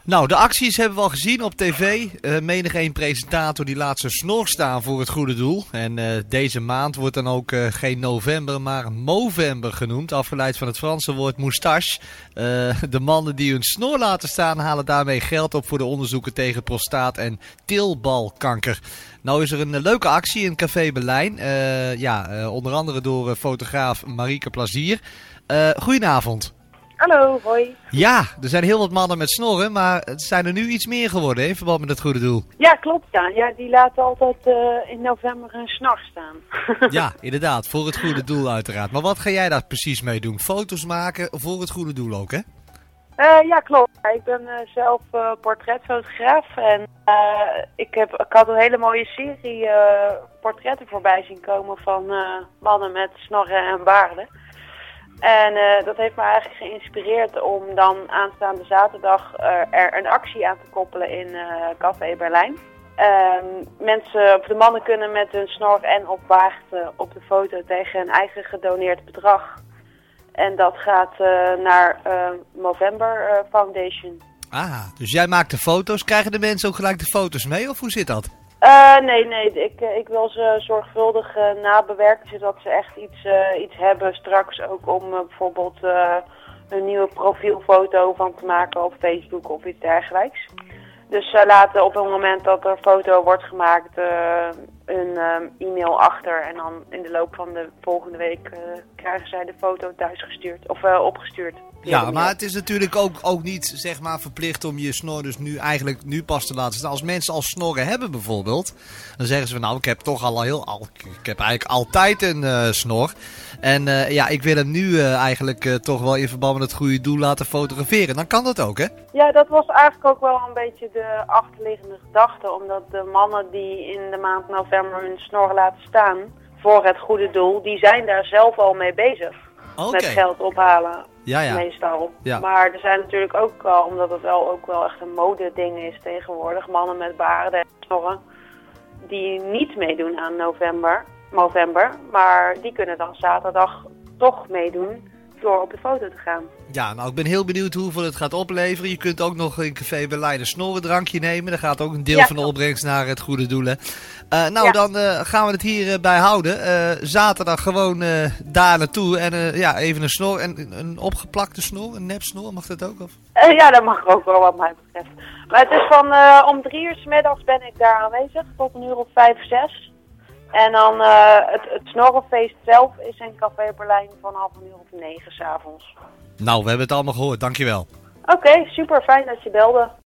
Nou, de acties hebben we al gezien op tv. Menig een presentator die laat zijn snor staan voor het goede doel. En deze maand wordt dan ook geen november, maar Movember genoemd. Afgeleid van het Franse woord moustache. De mannen die hun snor laten staan halen daarmee geld op voor de onderzoeken tegen prostaat- en teelbalkanker. Nou is er een leuke actie in Café Berlijn. Onder andere door fotograaf Marieke Plazier. Goedenavond. Hallo, hoi. Ja, er zijn heel wat mannen met snorren, maar het zijn er nu iets meer geworden in verband met het goede doel. Ja, klopt. Ja, die laten altijd in november een snor staan. Ja, inderdaad, voor het goede doel uiteraard. Maar wat ga jij daar precies mee doen? Foto's maken voor het goede doel ook, hè? Ja, klopt. Ik ben zelf portretfotograaf en ik had een hele mooie serie portretten voorbij zien komen van mannen met snorren en baarden. En dat heeft me eigenlijk geïnspireerd om dan aanstaande zaterdag er een actie aan te koppelen in Café Berlijn. De mannen kunnen met hun snor en op baard op de foto tegen een eigen gedoneerd bedrag. En dat gaat naar Movember Foundation. Ah, dus jij maakt de foto's. Krijgen de mensen ook gelijk de foto's mee of hoe zit dat? Nee. Ik wil ze zorgvuldig nabewerken, zodat ze echt iets hebben straks ook om bijvoorbeeld een nieuwe profielfoto van te maken op Facebook of iets dergelijks. Dus zij laten op het moment dat er een foto wordt gemaakt een e-mail achter en dan in de loop van de volgende week krijgen zij de foto thuisgestuurd of opgestuurd. Ja, maar het is natuurlijk ook niet zeg maar verplicht om je snor dus nu pas te laten staan. Als mensen al snorren hebben bijvoorbeeld, dan zeggen ze van nou ik heb toch ik heb eigenlijk altijd een snor. En ik wil hem nu eigenlijk toch wel in verband met het goede doel laten fotograferen. Dan kan dat ook, hè? Ja, dat was eigenlijk ook wel een beetje de achterliggende gedachte. Omdat de mannen die in de maand november hun snor laten staan voor het goede doel, die zijn daar zelf al mee bezig. Okay. Met geld ophalen, ja. meestal. Ja. Maar er zijn natuurlijk ook, omdat het ook wel echt een modeding is tegenwoordig, mannen met baarden en snorren, die niet meedoen aan Movember, maar die kunnen dan zaterdag toch meedoen door op de foto te gaan. Ja, nou ik ben heel benieuwd hoeveel het gaat opleveren. Je kunt ook nog in Café Berlijn een snorrendrankje nemen. Daar gaat ook een deel van de opbrengst naar het goede doel. Dan gaan we het hierbij houden. Zaterdag gewoon daar naartoe en even een snor. En een opgeplakte snor, een nepsnor, mag dat ook? Of? Ja, dat mag ook wel wat mij betreft. Maar het is om 3 uur 's middags ben ik daar aanwezig, tot een uur of 5, 6. En dan het snorrenfeest zelf is in Café Berlijn vanaf een uur of 9 's avonds. Nou, we hebben het allemaal gehoord. Dankjewel. Oké, super fijn dat je belde.